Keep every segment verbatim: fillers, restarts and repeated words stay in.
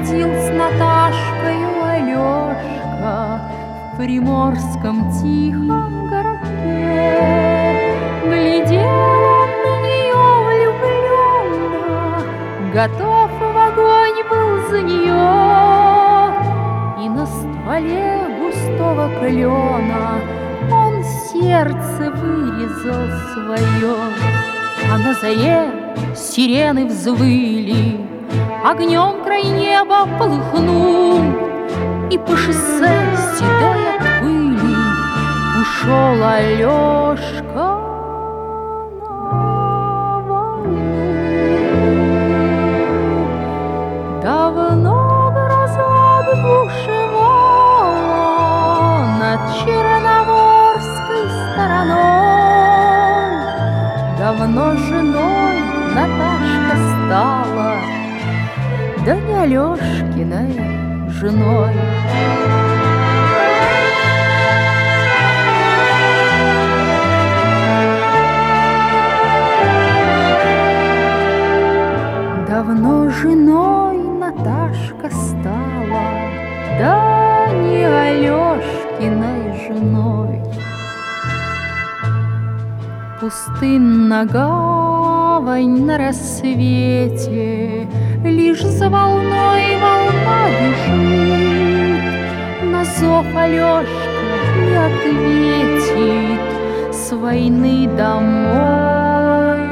ходил с Наташкою Алешка в приморском тихом городке. Глядел он на нее влюбленно, готов в огонь был за нее. И на стволе густого клена он сердце вырезал свое. А на заре сирены взвыли, огнем край неба полыхнул, и по шоссе седой от пыли ушел Алешка на войну. Давно гроза бушевала над черноморской стороной, давно женой Наташка стала, да не Алешкиной женой. Давно женой Наташка стала, да не Алешкиной женой. Пустынна гавань на рассвете, лишь за волной волна бежит. На зов Алешка не ответит, с войны домой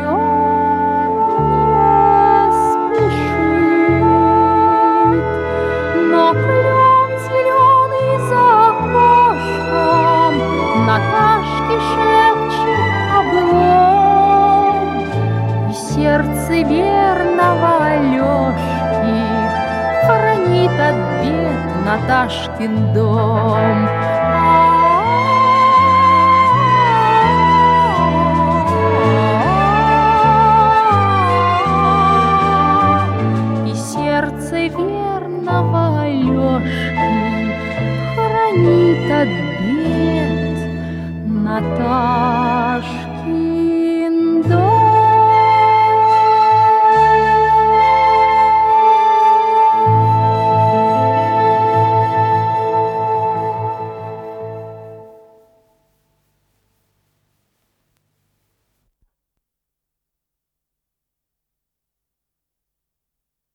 он не спешит. Но клен зеленый за окошком Наташке шепчет о былом, и сердце верного Алешки хранит от бед Наташкин дом. И сердце верного Алешки хранит от бед Наташкин